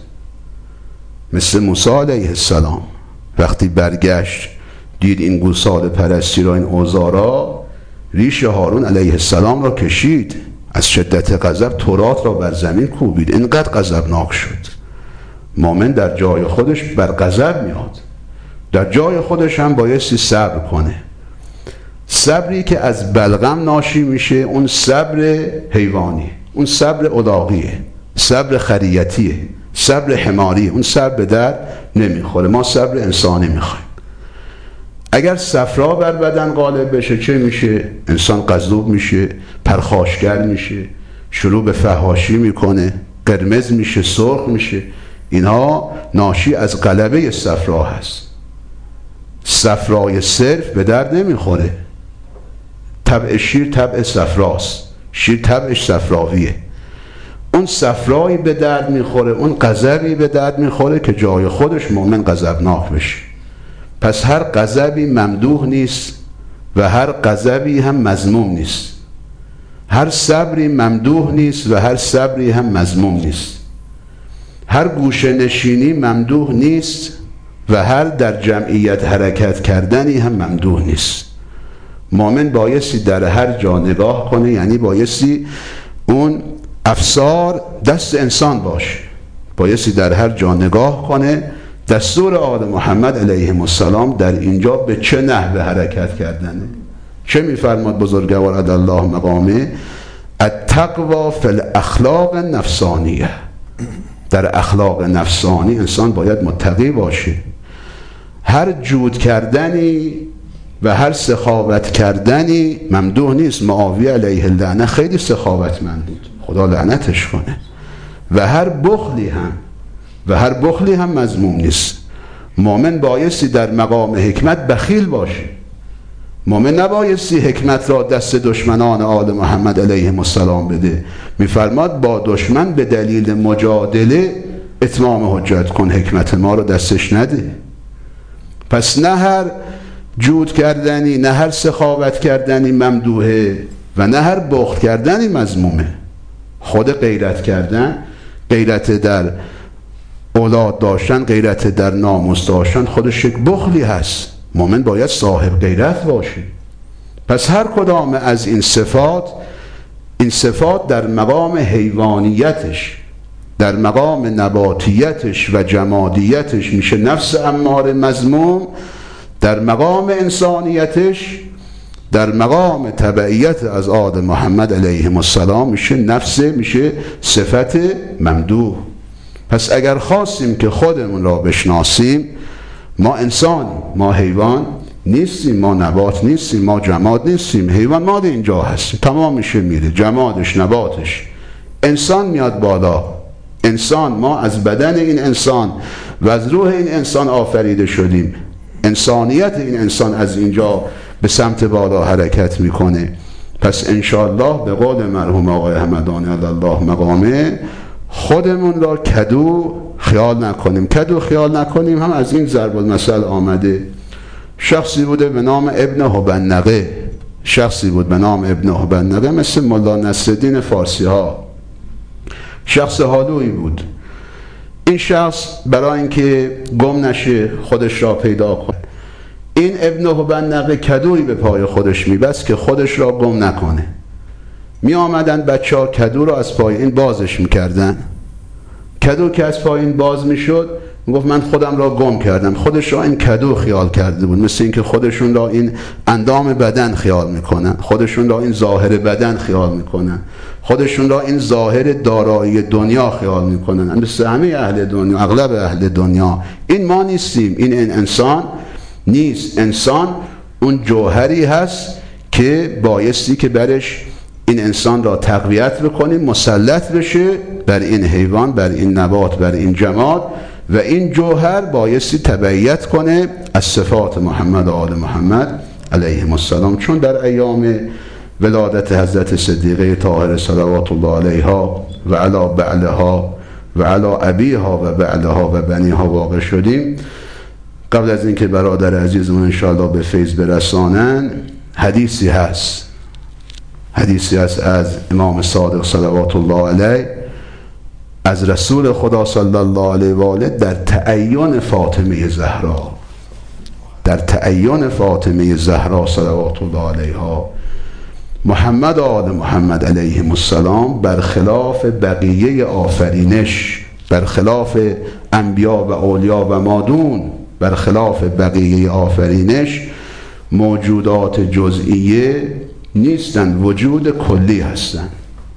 مثل موسی علیه السلام وقتی برگشت دید این گوساله پرستی را، این اوضاع را، ریش هارون علیه السلام را کشید، از شدت غضب تورات را بر زمین کوبید، اینقدر غضبناک شد. مؤمن در جای خودش بر غضب میاد، در جای خودش هم بایستی صبر کنه. صبری که از بلغم ناشی میشه اون صبر حیوانی، اون صبر الاغیه، صبر خریتیه، صبر حماریه، اون صبر به در نمیخوره. ما صبر انسانی میخوایم. اگر صفرا بر بدن غالب بشه چه میشه؟ انسان غضوب میشه، پرخاشگر میشه، شروع به فحاشی میکنه، قرمز میشه، سرخ میشه. اینها ناشی از غلبه صفرا هست. صفرای صرف به درد نمیخوره. طبع شیر طبع صفراست، شیر طبعش صفراویه. اون صفرایی به درد میخوره، اون غضبی به درد میخوره که جای خودش مؤمن غضبناک بشه. پس هر غضبی ممدوح نیست و هر غضبی هم مذموم نیست. هر صبری ممدوح نیست و هر صبری هم مذموم نیست. هر گوشه نشینی ممدوح نیست و هر در جمعیت حرکت کردنی هم ممدوح نیست. مؤمن بایستی در هر جا نگاه کنه، یعنی بایستی اون افسار دست انسان باشه، بایستی در هر جا نگاه کنه دستور آل محمد علیهم السلام در اینجا به چه نحو حرکت کردنه. چه میفرماد بزرگوار عدالله مقامه؟ التقوی فی الاخلاق النفسانیه. در اخلاق نفسانی انسان باید متقی باشه. هر جود کردنی و هر سخاوت کردنی ممدوح نیست. معاویه علیه اللعنه خیلی سخاوتمند بود، خدا لعنتش کنه. و هر بخلی هم مذموم نیست. مؤمن بایستی در مقام حکمت بخیل باشه. مؤمن نبایستی حکمت را دست دشمنان آل محمد علیهم السلام بده. میفرماد با دشمن به دلیل مجادله اتمام حجت کن، حکمت ما رو دستش نده. پس نه هر جود کردنی، نه هر سخاوت کردنی ممدوحه و نه هر بخل کردنی مذمومه. خود غیرت کردن، غیرت در اولاد داشتن، غیرت در ناموس داشتن خودش یک بخلی هست. مؤمن باید صاحب غیرت باشه. پس هر کدام از این صفات در مقام حیوانیتش، در مقام نباتیتش و جمادیتش میشه نفس اماره مذموم، در مقام انسانیتش، در مقام تبعیت از آل محمد علیهم السلام میشه صفت ممدوح. پس اگر خواستیم که خودمون را بشناسیم، ما انسانیم، ما حیوان نیستیم، ما نبات نیستیم، ما جماد نیستیم. حیوان مال اینجا هست، تمام میشه میره، جمادش، نباتش. انسان میاد بالا. انسان، ما از بدن این انسان و از روح این انسان آفریده شدیم. انسانیت این انسان از اینجا به سمت بالا حرکت میکنه. پس انشاءالله به قول مرحوم آقای همدانی عدالله مقامه خودمون را کدو خیال نکنیم. هم از این ضرب المثل آمده. شخصی بوده به نام ابن هبنقه، مثل مولا نصرالدین فارسی ها، شخص حالویی بود. این شخص برای اینکه گم نشه، خودش را پیدا کنه، این ابن هبنقه کدویی به پای خودش میبست که خودش را گم نکنه. می آمدن بچه ها کدو را از پای این بازش میکردن. کدو که از پای این باز میشد میگفت من خودم را گم کردم. خودش را این کدو خیال کرده بود، مثل اینکه خودشون را این اندام بدن خیال میکنن، خودشون را این ظاهر بدن خیال میکنن، خودشون را این ظاهر دارایی دنیا خیال میکنن، مثل همه اهل دنیا، اغلب اهل دنیا. این ما نیستیم، این انسان نیست. انسان اون جوهری هست که بایستی که برش این انسان را تقویت بکنیم، مسلط بشه بر این حیوان، بر این نبات، بر این جماد، و این جوهر بایستی تبعیت کنه از صفات محمد و آل محمد علیهم السلام. چون در ایام ولادت حضرت صدیقه طاهره صلوات الله علیها و علی بعلها و علی ابیها و بعلها و بنیها واقع شدیم، قبل از اینکه برادر عزیزمون انشاءالله به فیض برسانن، حدیثی هست از امام صادق صلوات الله علیه، از رسول خدا صلی الله علیه و آله در تعیین فاطمه زهرا صلوات الله علیها. محمد و آل محمد علیهم السلام برخلاف بقیه آفرینش، برخلاف انبیا و اولیا و مادون، برخلاف بقیه آفرینش موجودات جزئیه نیستند، وجود کلی هستند.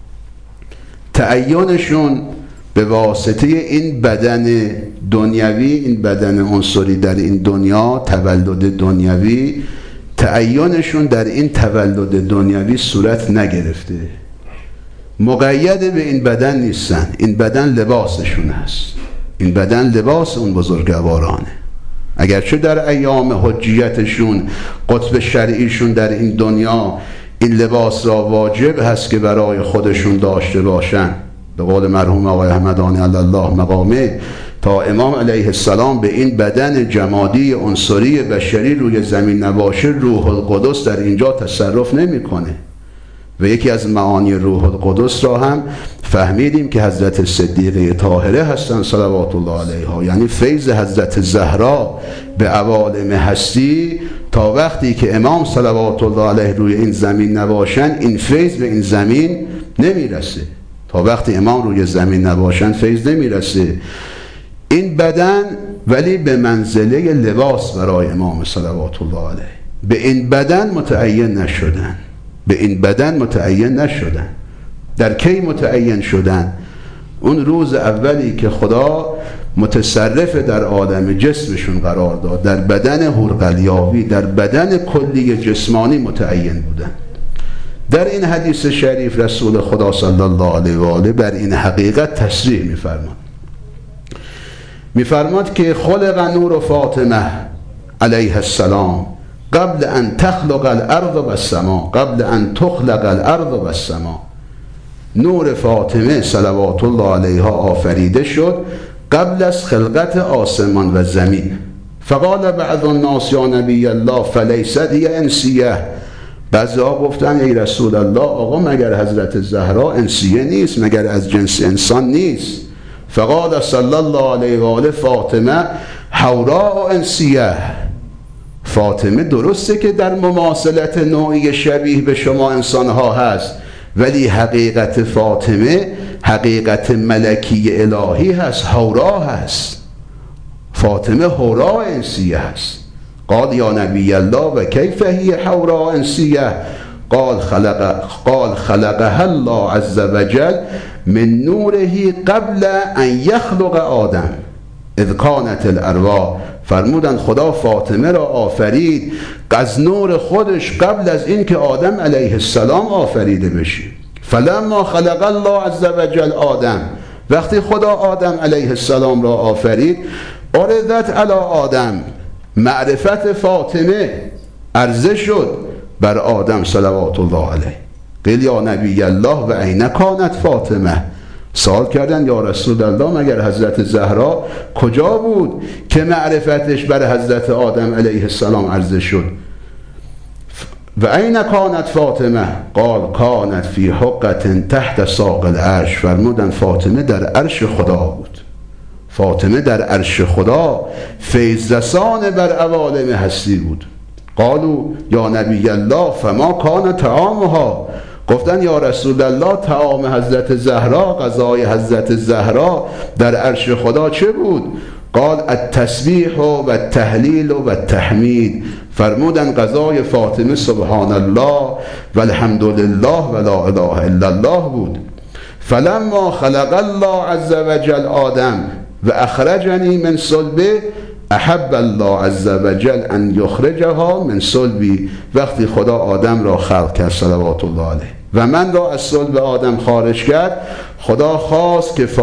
تعیینشون به واسطه این بدن دنیوی، این بدن عنصری در این دنیا، تولد دنیوی، تعیینشون در این تولد دنیوی صورت نگرفته. مقید به این بدن نیستن. این بدن لباسشون هست. این بدن لباس اون بزرگوارانه. اگرچه در ایام حجیتشون، قطب شرعیشون در این دنیا، این لباس را واجب هست که برای خودشون داشته باشن. به قول مرحوم آقای همدانی الله مقامه، تا امام علیه السلام به این بدن جمادی عنصری بشری روی زمین نباشه، روح القدس در اینجا تصرف نمیکنه. و یکی از معانی روح القدس را هم فهمیدیم که حضرت صدیقه طاهره هستن صلوات الله علیها، یعنی فیض حضرت زهرا به عوالم هستی تا وقتی که امام صلوات الله علیه روی این زمین نباشن این فیض به این زمین نمیرسه. تا وقتی امام روی زمین نباشن فیض نمیرسه. این بدن ولی به منزله لباس برای امام صلوات الله علیه. به این بدن متعین نشدن. به این بدن متعین نشدن. در کی متعین شدن؟ اون روز اولی که خدا متصرف در عالم جسمشون قرار داد، در بدن حرقلیاوی، در بدن کلی جسمانی متعین بودن. در این حدیث شریف رسول خدا صلی الله علیه و آله بر این حقیقت تصریح می‌فرماد که خلق نور فاطمه علیها السلام قبل ان تخلق الارض و السماء، قبل ان تخلق الارض و السماء. نور فاطمه صلوات الله علیها آفریده شد قبل از خلقت آسمان و زمین. فقال بعض الناس یا نبی الله فلیست هی انسیه. بعضی‌ها گفتن ای رسول الله آقا مگر حضرت زهرا انسیه نیست؟ مگر از جنس انسان نیست؟ فقال صلی الله علیه و آله فاطمه حوراء انسیه. فاطمه درسته که در مماثلت نوعی شبیه به شما انسانها هست، ولی حقیقت فاطمه حقیقت ملکی الهی هست، حورا هست. فاطمه حورا انسیه هست. قال یا نبی الله و کیف هی حورا انسیه؟ قال خلقها الله عز وجل من نوره قبل ان یخلق آدم اذ کانت الارواح. فرمودن خدا فاطمه را آفرید از نور خودش قبل از این که آدم علیه السلام آفریده بشه. فلما خلق الله عز وجل آدم، وقتی خدا آدم علیه السلام را آفرید، عرضت علی آدم، معرفت فاطمه عرضه شد بر آدم صلوات الله علیه. قیل یا نبی الله و این کانت فاطمه. سوال کردن یا رسول الله مگر حضرت زهرا کجا بود که معرفتش بر حضرت آدم علیه السلام عرضه شد؟ و این کانت فاطمه؟ قال کانت فی حقة تحت ساق العرش. فرمودن فاطمه در عرش خدا بود. فاطمه در عرش خدا فیض رسان بر عوالم هستی بود. قالوا یا نبی الله فما کان طعامها. گفتن یا رسول الله طعام حضرت زهرا، غذای حضرت زهرا در عرش خدا چه بود؟ قال التسبیح و التهلیل و التحمید. فرمودن غذای فاطمه سبحان الله و الحمد لله و لا اله الا الله بود. فلما خلق الله عز وجل آدم و اخرجنی من صلبه احب الله عز وجل ان یخرجها من صلبی. وقتی خدا آدم را خلق کرد صلوات الله علیه و من را از صلب آدم خارج کرد، خدا خواست که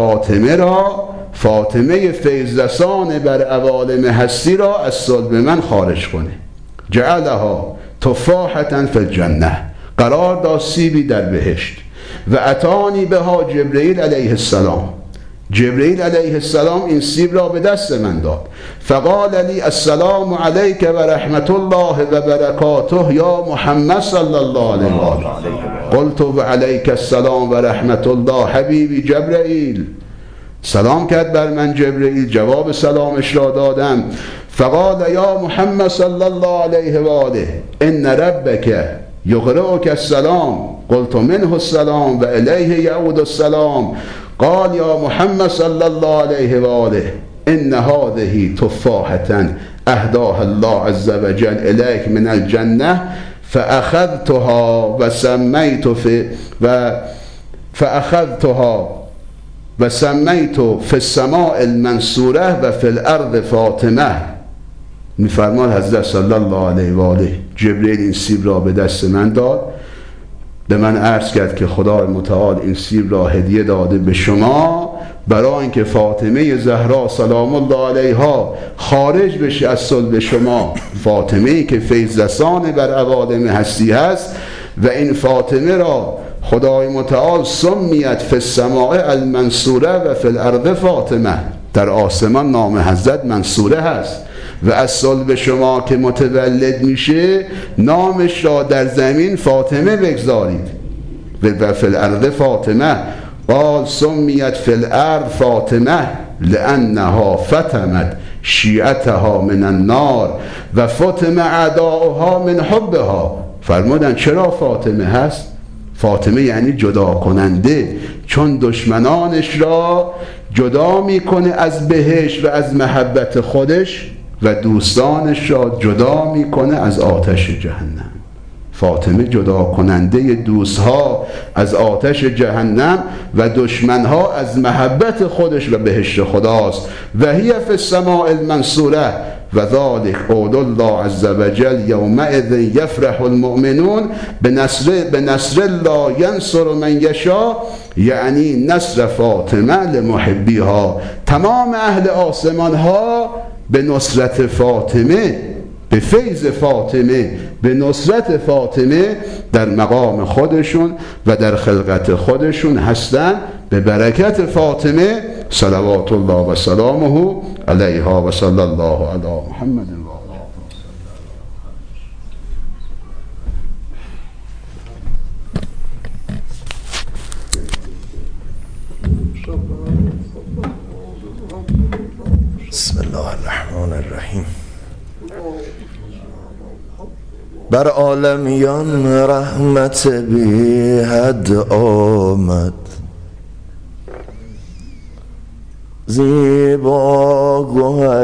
فاطمه فیض رسان بر عوالم هستی را از صلب من خارج کنه. جعلها تفاحة فی الجنه، قرار داد سیبی در بهشت. و اتانی بها جبرئیل علیه السلام. جبرئیل علیه السلام این سیب را به دست من داد. فقال لی السلام علیک و رحمت الله و برکاته یا محمد صلی الله علیه و آله. قلت و علیک السلام و رحمت الله حبیبی جبرئیل. سلام کرد بر من جبرئیل، جواب سلامش را دادم. فقال یا محمد صلی الله علیه و آله ان ربک یقرئک السلام. قلت منه السلام و الیه یعود السلام. قال یا محمد صلی الله علیه و آله ان هذه تفاحة اهداها الله عز وجل الیک من الجنه فاخذتها و سمیت فی السماء المنصوره و فی الارض فاطمه. میفرماد حضرت صلی الله علیه و آله جبرئیل این سیب را به دست من داد، به من عرض کرد که خدای متعال این سیب را هدیه داده به شما برای اینکه فاطمه زهرا سلام الله علیها خارج بشه از صلب شما. فاطمه‌ای که فیض رسان بر عوالم هستی هست و این فاطمه را خدای متعال سمیت فی السماء المنصوره و فی الارض فاطمه. در آسمان نام حضرت منصوره هست و از صلب شما که متولد میشه نامش را در زمین فاطمه بگذارید. و فی الارض فاطمه قال سمیت فی الارض فاطمه لانها فتمت شیعتها من النار و فتم اعداؤها من حبها. فرمودن چرا فاطمه هست؟ فاطمه یعنی جدا کننده، چون دشمنانش را جدا میکنه از بهشت و از محبت خودش و دوستانش را جدا میکنه از آتش جهنم. فاطمه جدا کننده دوستها از آتش جهنم و دشمنها از محبت خودش و بهشت خداست. و هی فی السماء المنصوره و ذلک قول الله عز وجل یومئذ یفرح المؤمنون بنصر الله ینصر من یشاء، یعنی نصر فاطمه لمحبیها. تمام اهل آسمان ها به نصرت فاطمه، به فیض فاطمه، به نصرت فاطمه در مقام خودشون و در خلقت خودشون هستن به برکت فاطمه صلوات الله و سلامه علیها و صلی الله علی محمد. بسم الله الرحمن الرحیم. بر عالمیان رحمت بی حد آمد، زیبا گوهر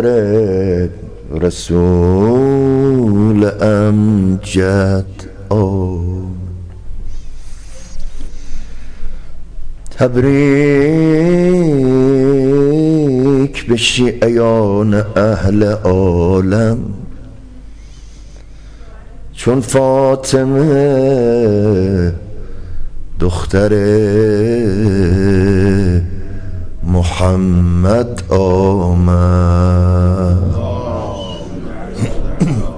رسول امجد آمد. تبریک به شیعیان اهل عالم، چون فاطمه دختر محمد آمد.